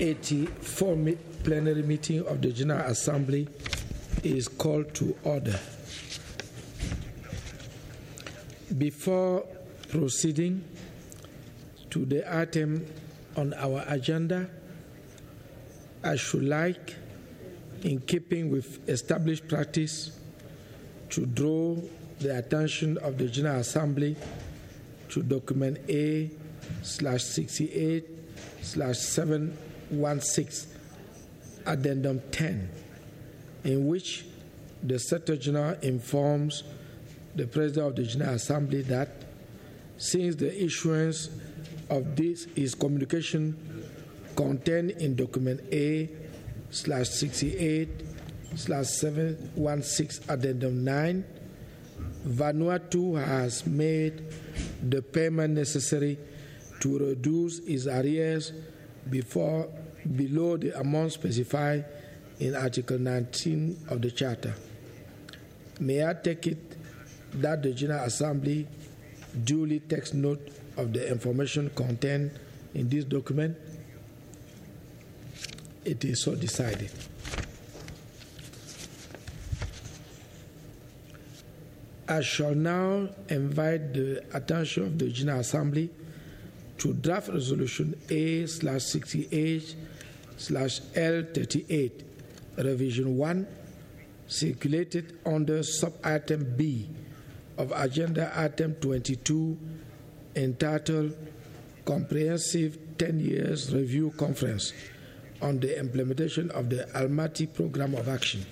84 plenary meeting of the General Assembly is called to order. Before proceeding to the item on our agenda, I should like, in keeping with established practice, to draw the attention of the General Assembly to document A/68/716, Addendum 10, in which the Secretary General informs the President of the General Assembly that since the issuance of this is communication contained in document A/68/716, Addendum 9, Vanuatu has made the payment necessary to reduce its arrears below the amount specified in Article 19 of the Charter. May I take it that the General Assembly duly takes note of the information contained in this document? It is so decided. I shall now invite the attention of the General Assembly to draft resolution A/68/L38, revision 1, circulated under sub-item B of agenda item 22, entitled Comprehensive 10 Years Review Conference on the Implementation of the Almaty Program of Action.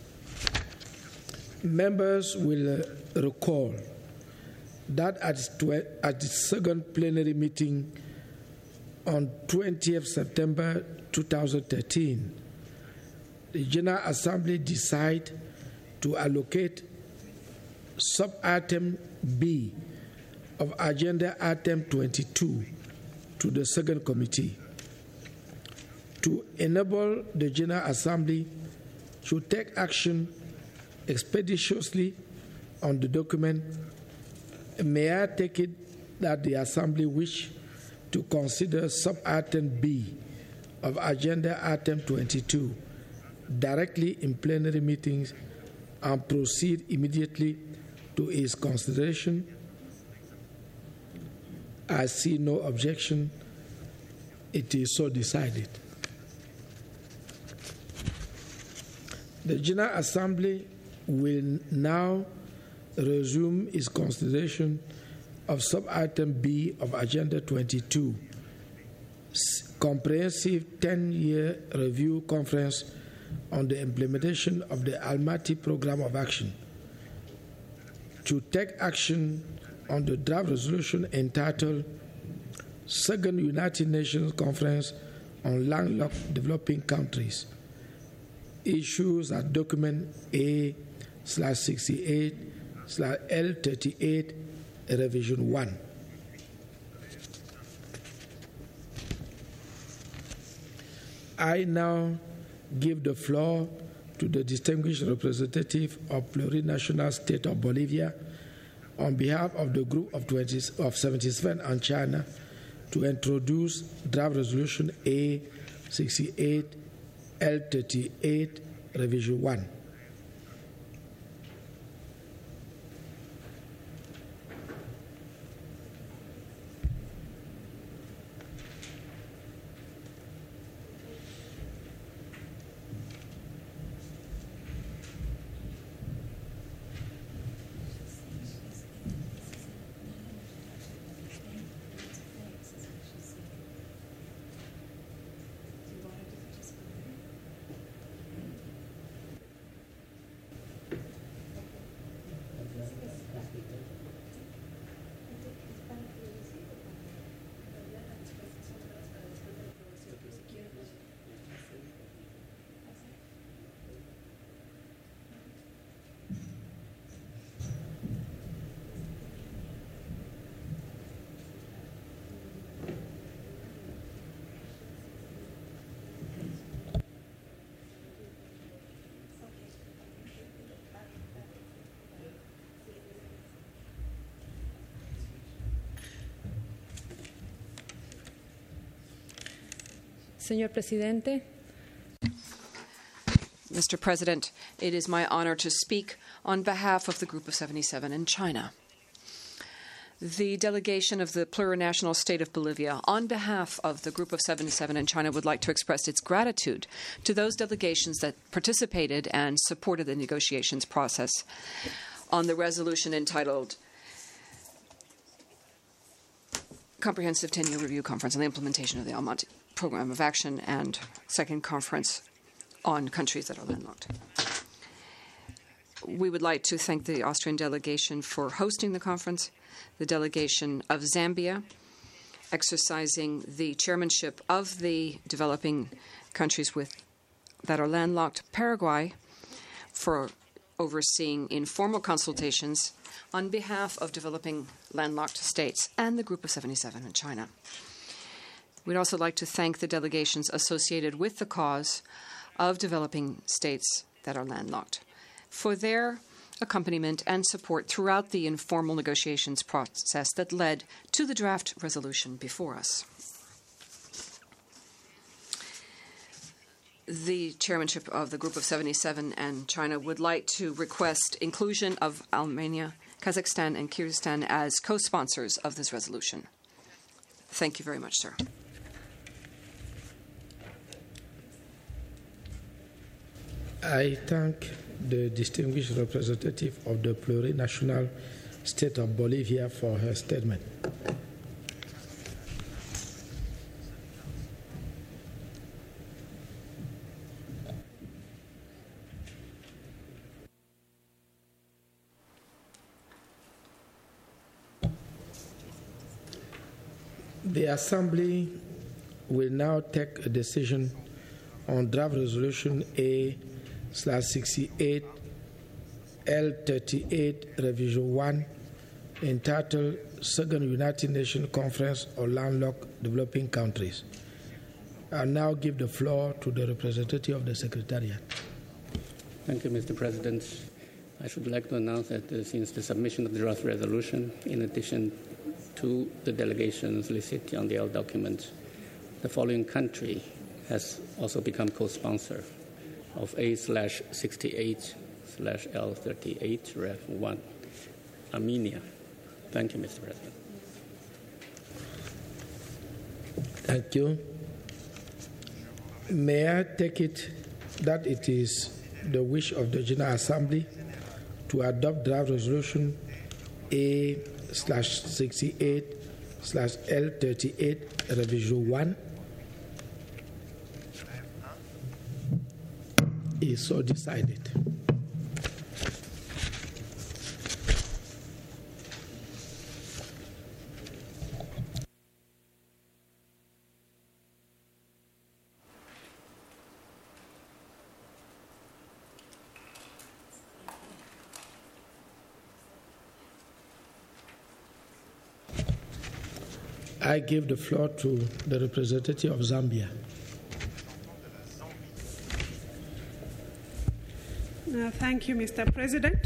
Members will recall that at the second plenary meeting on 20th September 2013, the General Assembly decided to allocate sub-item B of agenda item 22 to the second committee to enable the General Assembly to take action expeditiously on the document. May I take it that the Assembly wish to consider sub-item B of agenda item 22 directly in plenary meetings and proceed immediately to its consideration? I see no objection. It is so decided. The General Assembly will now resume its consideration of sub-item B of agenda 22, Comprehensive 10-Year Review Conference on the Implementation of the Almaty Program of Action, to take action on the draft resolution entitled Second United Nations Conference on Landlocked Developing Countries. Issues at document A/68/L38, revision 1. I now give the floor to the distinguished representative of plurinational state of Bolivia on behalf of the group of 77 and China to introduce draft resolution A/68/L38, revision 1. Señor Presidente. Mr. President, it is my honor to speak on behalf of the Group of 77 in China. The delegation of the plurinational state of Bolivia, on behalf of the Group of 77 in China, would like to express its gratitude to those delegations that participated and supported the negotiations process on the resolution entitled Comprehensive 10-Year Review Conference on the Implementation of the Almaty Program of Action and Second Conference on Countries that are Landlocked. We would like to thank the Austrian delegation for hosting the conference, the delegation of Zambia, exercising the chairmanship of the developing countries that are landlocked, Paraguay, for overseeing informal consultations on behalf of developing landlocked states, and the Group of 77 in China. We'd also like to thank the delegations associated with the cause of developing states that are landlocked for their accompaniment and support throughout the informal negotiations process that led to the draft resolution before us. The chairmanship of the Group of 77 and China would like to request inclusion of Armenia, Kazakhstan, and Kyrgyzstan as co-sponsors of this resolution. Thank you very much, sir. I thank the distinguished representative of the plurinational state of Bolivia for her statement. The Assembly will now take a decision on draft resolution A/68 L38 Revision 1 entitled Second United Nations Conference on Landlocked Developing Countries. I now give the floor to the representative of the Secretariat. Thank you, Mr. President. I should like to announce that since the submission of the draft resolution, in addition to the delegations listed on the L document, the following country has also become co-sponsor of A/68/L38 Rev 1, Armenia. Thank you, Mr. President. Thank you. May I take it that it is the wish of the General Assembly to adopt draft resolution A/68/L38 Revision 1 is so decided. I give the floor to the representative of Zambia. Thank you, Mr. President.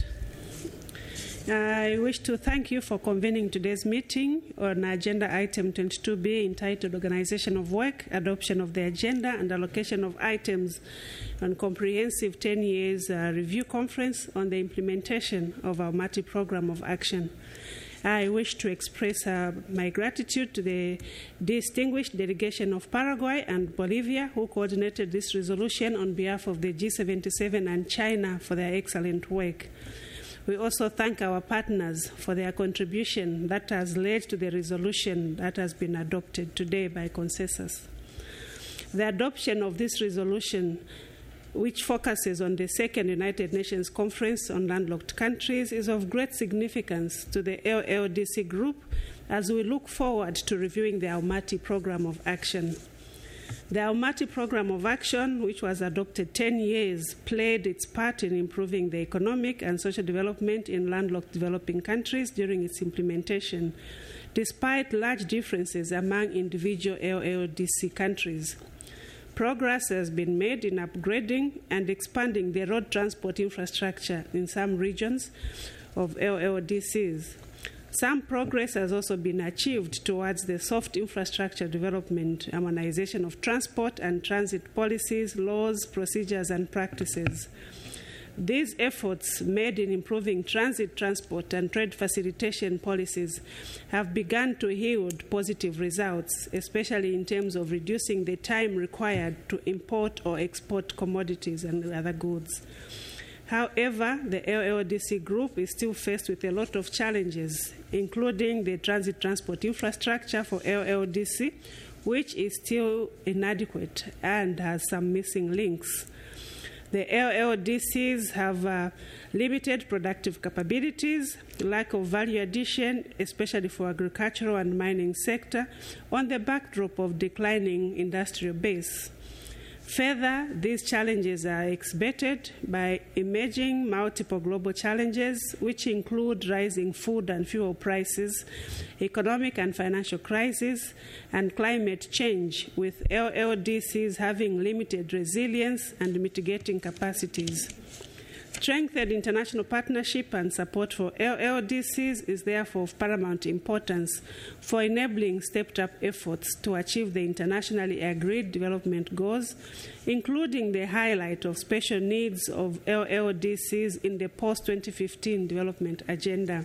I wish to thank you for convening today's meeting on Agenda Item 22B entitled Organization of Work, Adoption of the Agenda, and Allocation of Items on Comprehensive 10 Years Review Conference on the Implementation of our Almaty Program of Action. I wish to express my gratitude to the distinguished delegation of Paraguay and Bolivia who coordinated this resolution on behalf of the G77 and China for their excellent work. We also thank our partners for their contribution that has led to the resolution that has been adopted today by consensus. The adoption of this resolution, which focuses on the Second United Nations Conference on Landlocked Countries, is of great significance to the LLDC group as we look forward to reviewing the Almaty Program of Action. The Almaty Program of Action, which was adopted 10 years, played its part in improving the economic and social development in landlocked developing countries during its implementation, despite large differences among individual LLDC countries. Progress has been made in upgrading and expanding the road transport infrastructure in some regions of LLDCs. Some progress has also been achieved towards the soft infrastructure development, harmonization of transport and transit policies, laws, procedures, and practices. These efforts made in improving transit, transport, and trade facilitation policies have begun to yield positive results, especially in terms of reducing the time required to import or export commodities and other goods. However, the LLDC group is still faced with a lot of challenges, including the transit transport infrastructure for LLDC, which is still inadequate and has some missing links. The LLDCs have limited productive capabilities, lack of value addition, especially for agricultural and mining sector, on the backdrop of declining industrial base. Further, these challenges are exacerbated by emerging multiple global challenges, which include rising food and fuel prices, economic and financial crisis, and climate change, with LLDCs having limited resilience and mitigating capacities. Strengthened international partnership and support for LLDCs is therefore of paramount importance for enabling stepped-up efforts to achieve the internationally agreed development goals, including the highlight of special needs of LLDCs in the post-2015 development agenda.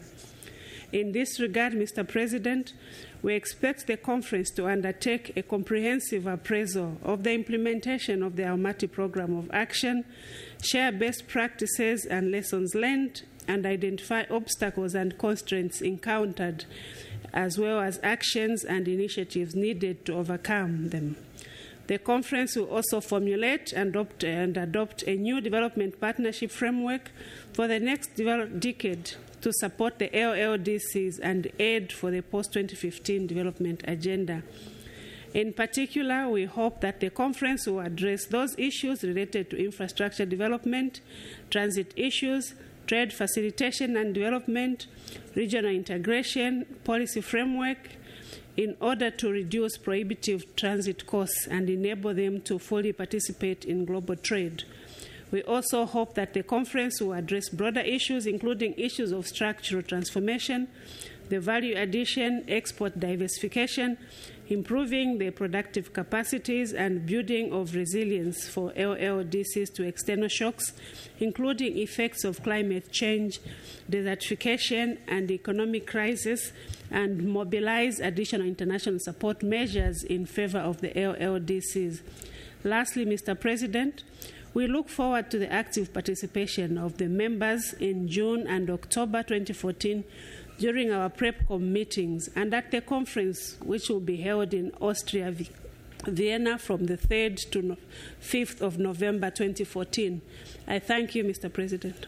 In this regard, Mr. President, we expect the conference to undertake a comprehensive appraisal of the implementation of the Almaty Program of Action, share best practices and lessons learned, and identify obstacles and constraints encountered, as well as actions and initiatives needed to overcome them. The conference will also formulate and adopt a new development partnership framework for the next decade to support the LLDCs and aid for the post-2015 development agenda. In particular, we hope that the conference will address those issues related to infrastructure development, transit issues, trade facilitation and development, regional integration, policy framework, in order to reduce prohibitive transit costs and enable them to fully participate in global trade. We also hope that the conference will address broader issues, including issues of structural transformation, the value addition, export diversification, improving the productive capacities, and building of resilience for LLDCs to external shocks, including effects of climate change, desertification, and economic crisis, and mobilize additional international support measures in favor of the LLDCs. Lastly, Mr. President, we look forward to the active participation of the members in June and October 2014 during our PrepCom meetings and at the conference, which will be held in Austria, Vienna, from the 3rd to 5th of November 2014. I thank you, Mr. President.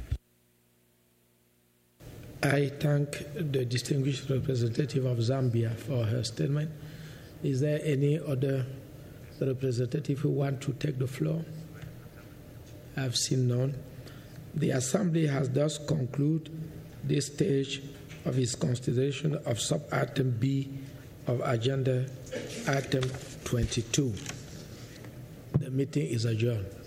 I thank the distinguished representative of Zambia for her statement. Is there any other representative who want to take the floor? I've seen none. The Assembly has thus concluded this stage of its consideration of sub-item B of Agenda Item 22. The meeting is adjourned.